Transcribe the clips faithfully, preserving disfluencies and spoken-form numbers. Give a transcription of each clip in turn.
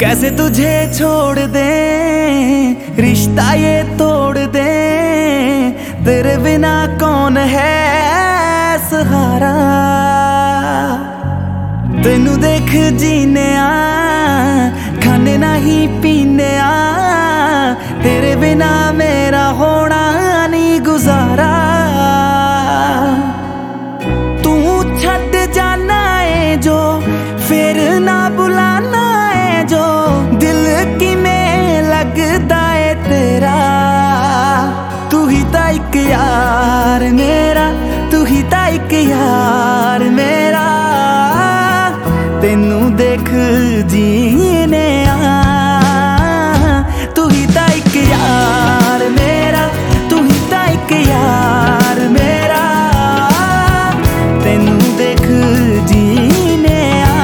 कैसे तुझे छोड़ दे, रिश्ता ये तोड़ दे, तेरे बिना कौन है सहारा। तेनू देख जीने आ, खाने नहीं पीने आ, तेरे बिना मेरा होना नहीं गुजारा। तू छड़ जाना है जो फिर ना बुलाना है जो, दिल की में लगदा है तेरा। तू ही ता इक यार मेरा, तू ही ता इक यार मेरा, तेनू देख जीने आ। तू ही ता इक यार मेरा, तू ही ता इक यार मेरा, तेनू देख जीने आ।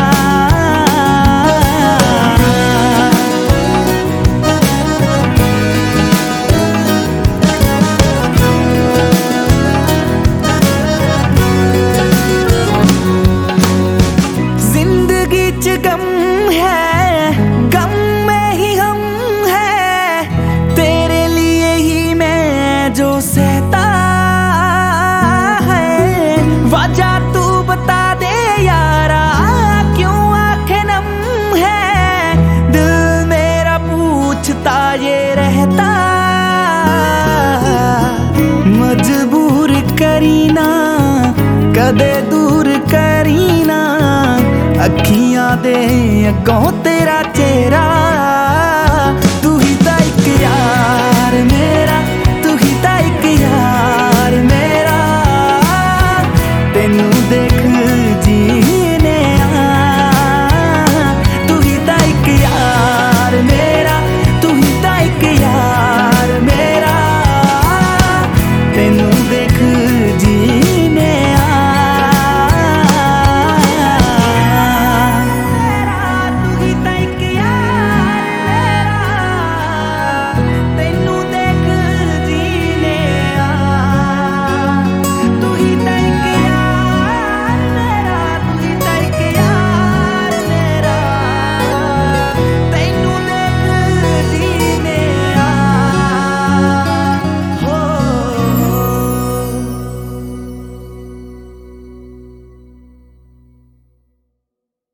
जिंदगी च गम है, गम में ही हम है, तेरे लिए ही मैं जो सहता है। वजह तू बता दे यारा, क्यों आंखें नम है, दिल मेरा पूछता ये रहता। मजबूर करीना कदे दूर करीना, अखियां दे अगों तेरा चेहरा।